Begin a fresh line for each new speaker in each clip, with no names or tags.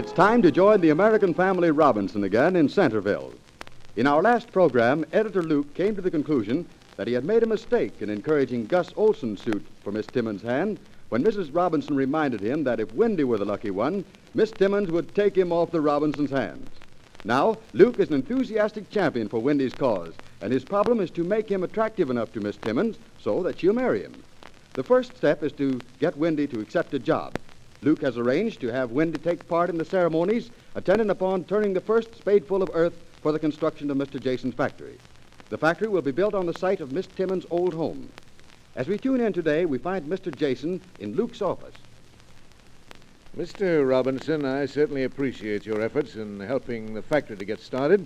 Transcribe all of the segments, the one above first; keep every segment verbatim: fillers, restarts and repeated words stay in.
It's time to join the American family Robinson again in Centerville. In our last program, Editor Luke came to the conclusion that he had made a mistake in encouraging Gus Olson's suit for Miss Timmons' hand when Missus Robinson reminded him that if Wendy were the lucky one, Miss Timmons would take him off the Robinsons' hands. Now, Luke is an enthusiastic champion for Wendy's cause, and his problem is to make him attractive enough to Miss Timmons so that she'll marry him. The first step is to get Wendy to accept a job. Luke has arranged to have Wendy take part in the ceremonies attendant upon turning the first spadeful of earth for the construction of Mister Jason's factory. The factory will be built on the site of Miss Timmons' old home. As we tune in today, we find Mister Jason in Luke's office.
Mister Robinson, I certainly appreciate your efforts in helping the factory to get started.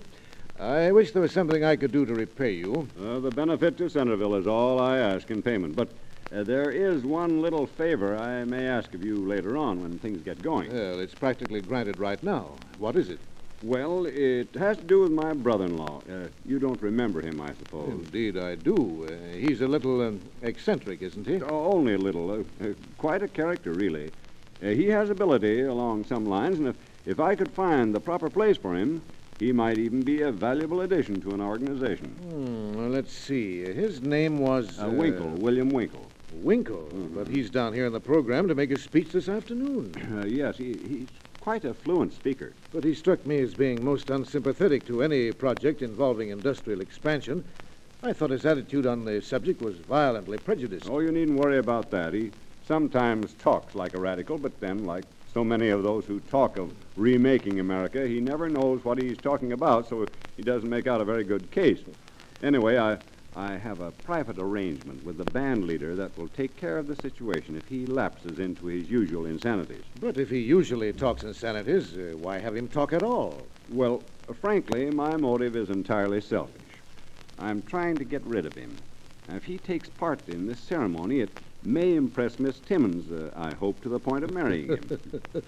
I wish there was something I could do to repay you.
Uh, the benefit to Centerville is all I ask in payment, but uh, there is one little favor I may ask of you later on when things get going.
Well, it's practically granted right now. What is it?
Well, it has to do with my brother-in-law. Uh, you don't remember him, I suppose.
Indeed, I do. Uh, he's a little um, eccentric, isn't he?
Oh, only a little. Uh, uh, quite a character, really. Uh, he has ability along some lines, and if, if I could find the proper place for him, he might even be a valuable addition to an organization.
Hmm, well, let's see. His name was...
Uh, Winkle, William Winkle.
Winkle? Mm-hmm. But he's down here in the program to make a speech this afternoon.
Uh, yes, he, he's quite a fluent speaker.
But he struck me as being most unsympathetic to any project involving industrial expansion. I thought his attitude on the subject was violently prejudiced.
Oh, you needn't worry about that. He sometimes talks like a radical, but then, like so many of those who talk of remaking America, he never knows what he's talking about, so he doesn't make out a very good case. Anyway, I, I have a private arrangement with the band leader that will take care of the situation if he lapses into his usual insanities.
But if he usually talks insanities, uh, why have him talk at all?
Well, uh, frankly, my motive is entirely selfish. I'm trying to get rid of him. Now, if he takes part in this ceremony, it may impress Miss Timmons, uh, I hope, to the point of marrying him.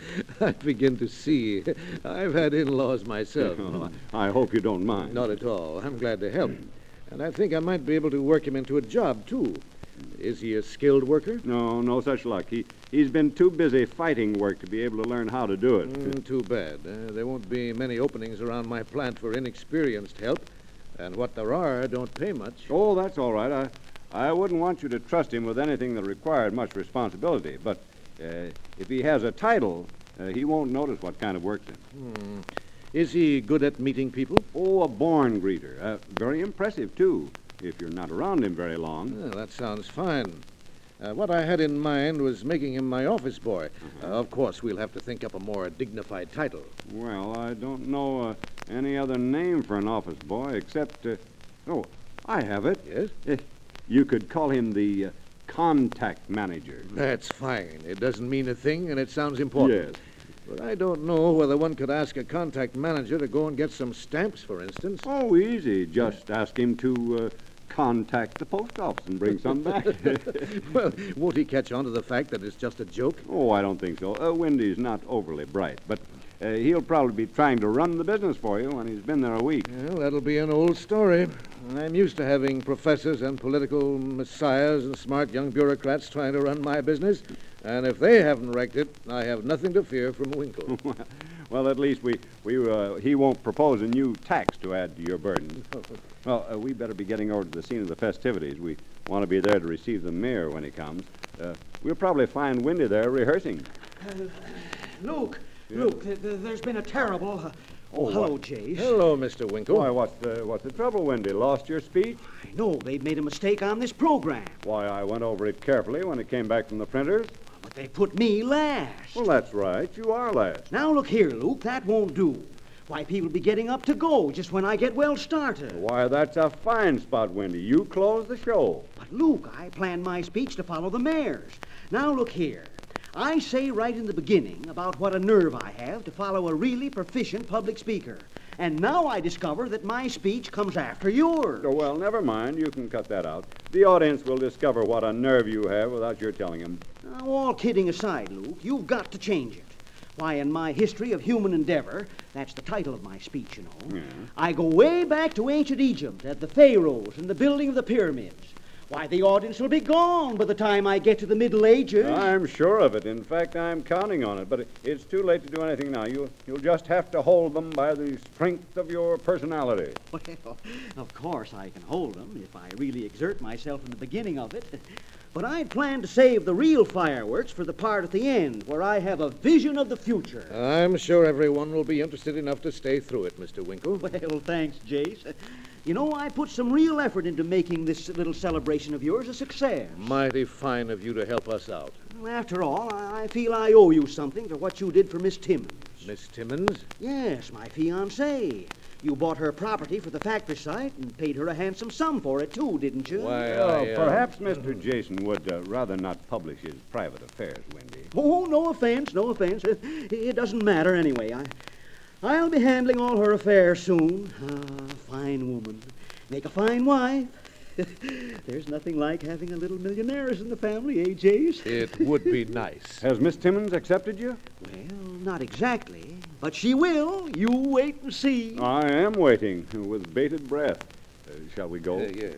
I begin to see. I've had in-laws myself.
Oh, I hope you don't mind.
Not at all. I'm glad to help. And I think I might be able to work him into a job, too. Is he a skilled worker?
No, no such luck. He, he's been too busy fighting work to be able to learn how to do it.
Mm, too bad. Uh, there won't be many openings around my plant for inexperienced help. And what there are don't pay much.
Oh, that's all right. I... I wouldn't want you to trust him with anything that required much responsibility, but uh, if he has a title, uh, he won't notice what kind of work's in.
Hmm. Is he good at meeting people?
Oh, a born greeter. Uh, very impressive, too, if you're not around him very long.
Well, that sounds fine. Uh, what I had in mind was making him my office boy. Uh-huh. Uh, of course, we'll have to think up a more dignified title.
Well, I don't know uh, any other name for an office boy except... Uh, oh, I have it.
Yes?
Uh, You could call him the uh, contact manager.
That's fine. It doesn't mean a thing, and it sounds important.
Yes.
But I don't know whether one could ask a contact manager to go and get some stamps, for instance.
Oh, easy. Just ask him to uh, contact the post office and bring some back.
Well, won't he catch on to the fact that it's just a joke?
Oh, I don't think so. Uh, Wendy's not overly bright, but uh, he'll probably be trying to run the business for you when he's been there a week.
Well, that'll be an old story. I'm used to having professors and political messiahs and smart young bureaucrats trying to run my business, and if they haven't wrecked it, I have nothing to fear from Winkle.
Well, at least we, we uh, he won't propose a new tax to add to your burden. Well, uh, we better be getting over to the scene of the festivities. We want to be there to receive the mayor when he comes. Uh, we'll probably find Wendy there rehearsing.
Uh, Luke, yeah. Luke, th- th- there's been a terrible... Uh, oh, hello,
what?
Jace.
Hello, Mister Winkle.
Why, what's the, what's the trouble, Wendy? Lost your speech?
I know. They've made a mistake on this program.
Why, I went over it carefully when it came back from the printers.
But they put me last.
Well, that's right. You are last.
Now, look here, Luke. That won't do. Why, people be getting up to go just when I get well started.
Why, that's a fine spot, Wendy. You close the show.
But, Luke, I planned my speech to follow the mayor's. Now, look here. I say right in the beginning about what a nerve I have to follow a really proficient public speaker. And now I discover that my speech comes after yours.
Oh, well, never mind. You can cut that out. The audience will discover what a nerve you have without your telling them.
Now, all kidding aside, Luke, you've got to change it. Why, in my History of Human Endeavor, that's the title of my speech, you know,
Yeah.
I go way back to ancient Egypt at the pharaohs and the building of the pyramids. Why, the audience will be gone by the time I get to the Middle Ages.
I'm sure of it. In fact, I'm counting on it. But it- it's too late to do anything now. You'll, you'll just have to hold them by the strength of your personality.
Well, of course I can hold them if I really exert myself in the beginning of it. But I'd planned to save the real fireworks for the part at the end, where I have a vision of the future.
I'm sure everyone will be interested enough to stay through it, Mister Winkle.
Well, thanks, Jace. You know, I put some real effort into making this little celebration of yours a success.
Mighty fine of you to help us out.
After all, I I feel I owe you something for what you did for Miss Timmons.
Miss Timmons?
Yes, my fiancée. You bought her property for the factory site and paid her a handsome sum for it, too, didn't you?
Why,
Well,
I, uh,
perhaps Mister Jason would uh, rather not publish his private affairs, Wendy.
Oh, no offense, no offense. It, it doesn't matter anyway. I, I'll be handling all her affairs soon. Ah, fine woman. Make a fine wife. There's nothing like having a little millionaires in the family, eh, Jace?
It would be nice.
Has Miss Timmons accepted you?
Well, not exactly. But she will. You wait and see.
I am waiting with bated breath. Uh, shall we go?
Uh, yes.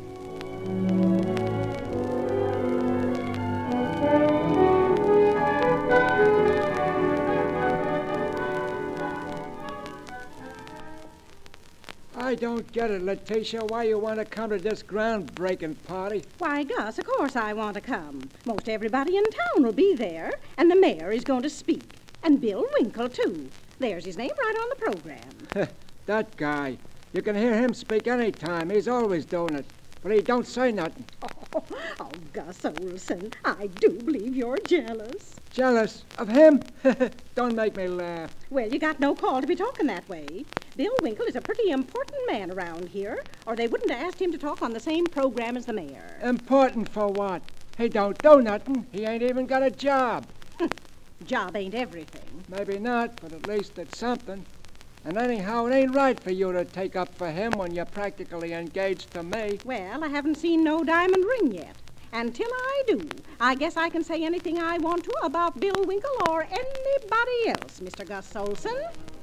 I don't get it, Letitia, why you want to come to this groundbreaking party.
Why, Gus, of course I want to come. Most everybody in town will be there, and the mayor is going to speak. And Bill Winkle, too. There's his name right on the program.
That guy. You can hear him speak any time. He's always doing it. But he don't say nothing.
Oh, oh, Gus Olson, I do believe you're jealous.
Jealous of him? Don't make me laugh.
Well, you got no call to be talking that way. Bill Winkle is a pretty important man around here, or they wouldn't have asked him to talk on the same program as the mayor.
Important for what? He don't do nothing. He ain't even got a job.
Job ain't everything.
Maybe not, but at least it's something. And anyhow, it ain't right for you to take up for him when you're practically engaged to me.
Well, I haven't seen no diamond ring yet. Until I do, I guess I can say anything I want to about Bill Winkle or anybody else, Mister Gus Olson.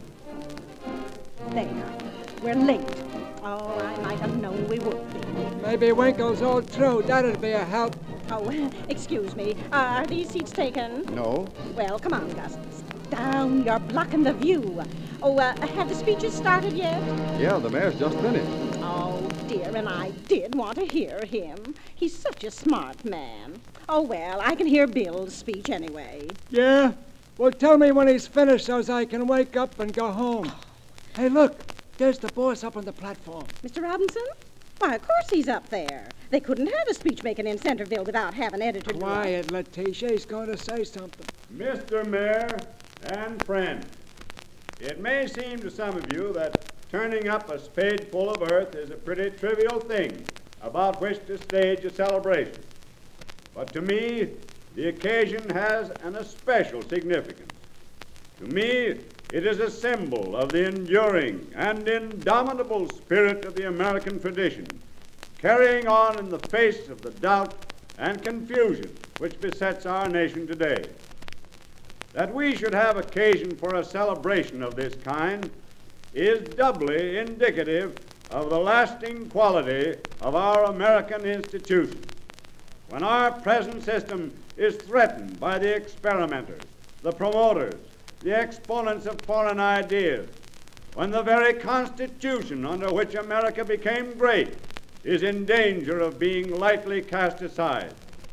There. We're late. Oh, I might have known we would be.
Maybe Winkle's all true. That'd be a help.
Oh, excuse me. Uh, are these seats taken?
No.
Well, come on, Gus. Down. You're blocking the view. Oh, uh, have the speeches started yet?
Yeah, the mayor's just finished.
Oh, dear, and I did want to hear him. He's such a smart man. Oh, well, I can hear Bill's speech anyway.
Yeah? Well, tell me when he's finished so as I can wake up and go home. Hey, look. There's the boss up on the platform.
Mister Robinson? Why, of course he's up there. They couldn't have a speech making in Centerville without having editor.
Quiet, Letitia. He's going to say something.
Mister Mayor and friends, it may seem to some of you that turning up a spadeful of earth is a pretty trivial thing about which to stage a celebration. But to me, the occasion has an especial significance. To me, it is a symbol of the enduring and indomitable spirit of the American tradition, carrying on in the face of the doubt and confusion which besets our nation today. That we should have occasion for a celebration of this kind is doubly indicative of the lasting quality of our American institutions. When our present system is threatened by the experimenters, the promoters, the exponents of foreign ideas, when the very Constitution under which America became great is in danger of being lightly cast aside.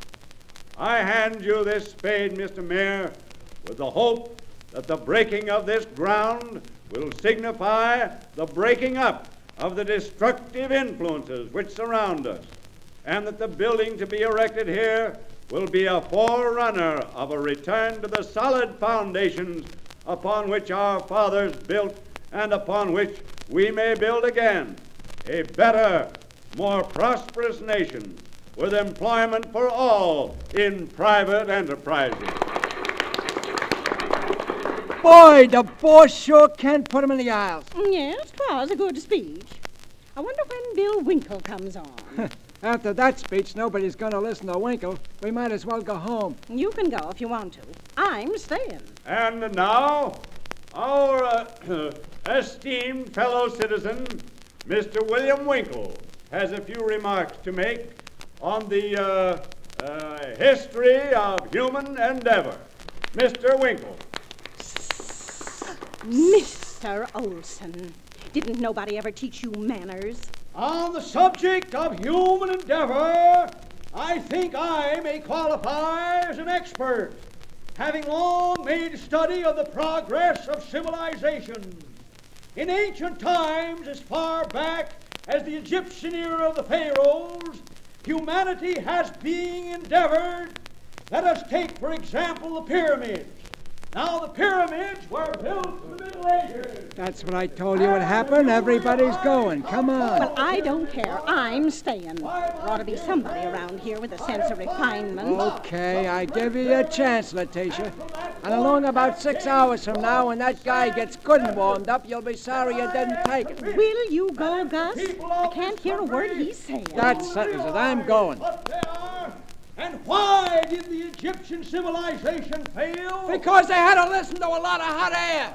I hand you this spade, Mister Mayor, with the hope that the breaking of this ground will signify the breaking up of the destructive influences which surround us, and that the building to be erected here will be a forerunner of a return to the solid foundations upon which our fathers built and upon which we may build again a better, more prosperous nation with employment for all in private enterprises.
Boy, the boss sure can put him in the aisles.
Yes, 'twas a good speech. I wonder when Bill Winkle comes on.
After that speech, nobody's going to listen to Winkle. We might as well go home.
You can go if you want to. I'm staying.
And now, our uh, esteemed fellow citizen, Mister William Winkle, has a few remarks to make on the uh, uh, history of human endeavor, Mister Winkle.
Mister Olson, didn't nobody ever teach you manners?
On the subject of human endeavor, I think I may qualify as an expert, having long made study of the progress of civilization. In ancient times, as far back as the Egyptian era of the pharaohs, humanity has been endeavored. Let us take, for example, the pyramids. Now, the pyramids were built in the Middle Ages.
That's what I told you would happen. Everybody's going. Come on.
Well, I don't care. I'm staying. There ought to be somebody around here with a sense of refinement.
Okay, I give you a chance, Letitia. And along about six hours from now, when that guy gets good and warmed up, you'll be sorry you didn't take it.
Will you go, Gus? I can't hear a word he's saying.
That settles it. I'm going.
And why did the Egyptian civilization fail?
Because they had to listen to a lot of hot air.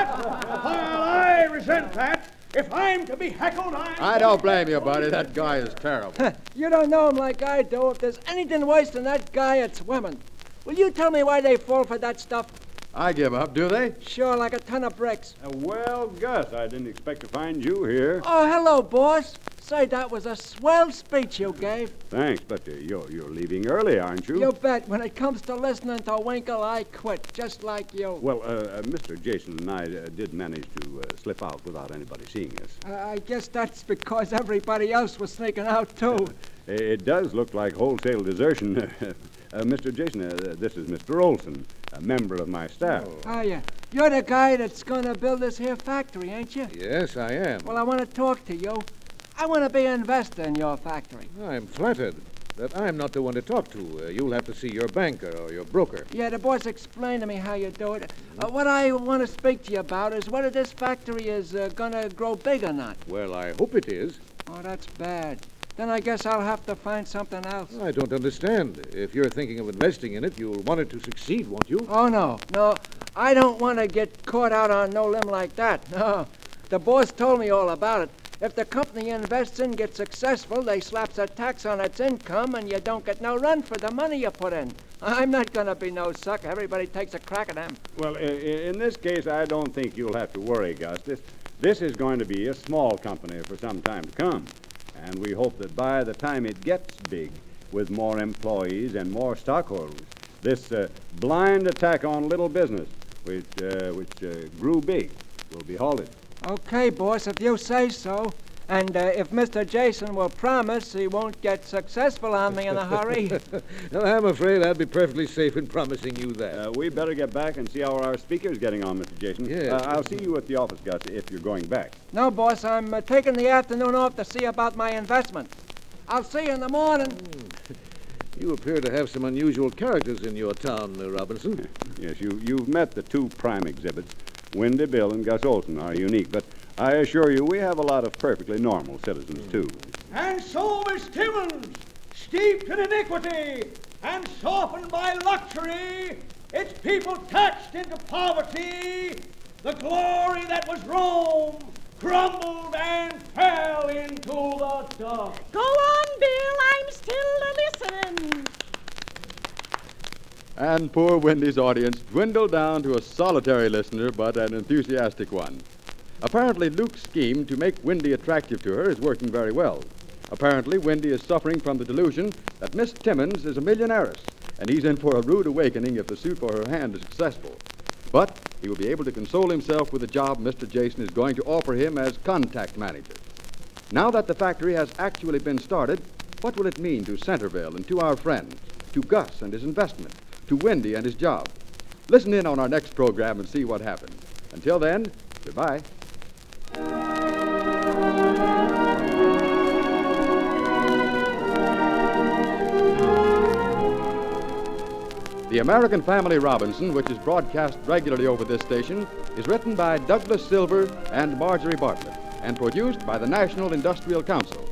While I resent that, if I'm to be heckled, I'm...
I don't blame you, buddy. That guy is terrible.
You don't know him like I do. If there's anything worse than that guy, it's women. Will you tell me why they fall for that stuff?
I give up, do they?
Sure, like a ton of bricks.
Uh, well, Gus, I didn't expect to find you here.
Oh, hello, boss. Say, that was a swell speech you gave.
Thanks, but uh, you're, you're leaving early, aren't you?
You bet. When it comes to listening to Winkle, I quit, just like you.
Well, uh, uh, Mister Jason and I uh, did manage to uh, slip out without anybody seeing us.
Uh, I guess that's because everybody else was sneaking out, too.
It does look like wholesale desertion. uh, Mister Jason, uh, this is Mister Olson, a member of my staff.
Oh, oh yeah. You're the guy that's going to build this here factory, ain't you?
Yes, I am.
Well, I want to talk to you. I want to be an investor in your factory.
I'm flattered that I'm not the one to talk to. Uh, you'll have to see your banker or your broker.
Yeah, the boss explained to me how you do it. Uh, what I want to speak to you about is whether this factory is uh, going to grow big or not.
Well, I hope it is.
Oh, that's bad. Then I guess I'll have to find something else.
I don't understand. If you're thinking of investing in it, you'll want it to succeed, won't you?
Oh, no. No, I don't want to get caught out on no limb like that. No. The boss told me all about it. If the company invests in gets successful, they slaps a tax on its income and you don't get no run for the money you put in. I'm not going to be no sucker. Everybody takes a crack at them.
Well, i- in this case, I don't think you'll have to worry, Gus. This, this is going to be a small company for some time to come. And we hope that by the time it gets big, with more employees and more stockholders, this uh, blind attack on little business, which, uh, which uh, grew big, will be halted.
Okay, boss, if you say so. And uh, if Mister Jason will promise he won't get successful on me in a hurry.
Well, I'm afraid I'd be perfectly safe in promising you that.
Uh, we better get back and see how our speaker's getting on, Mister Jason.
Yes.
Uh, I'll see you at the office, Gus, if you're going back.
No, boss, I'm uh, taking the afternoon off to see about my investment. I'll see you in the morning.
You appear to have some unusual characters in your town, uh, Robinson.
Yes, you, you've met the two prime exhibits. Windy Bill and Gus Olson are unique, but I assure you we have a lot of perfectly normal citizens, too.
And so is Timmons, steeped in iniquity and softened by luxury, its people taxed into poverty. The glory that was Rome crumbled and fell into the dust.
Go on, Bill. I'm still listening.
And poor Wendy's audience dwindled down to a solitary listener, but an enthusiastic one. Apparently, Luke's scheme to make Wendy attractive to her is working very well. Apparently, Wendy is suffering from the delusion that Miss Timmons is a millionairess, and he's in for a rude awakening if the suit for her hand is successful. But he will be able to console himself with the job Mister Jason is going to offer him as contact manager. Now that the factory has actually been started, what will it mean to Centerville and to our friends, to Gus and his investment, to Wendy and his job? Listen in on our next program and see what happens. Until then, goodbye. The American Family Robinson, which is broadcast regularly over this station, is written by Douglas Silver and Marjorie Bartlett and produced by the National Industrial Council.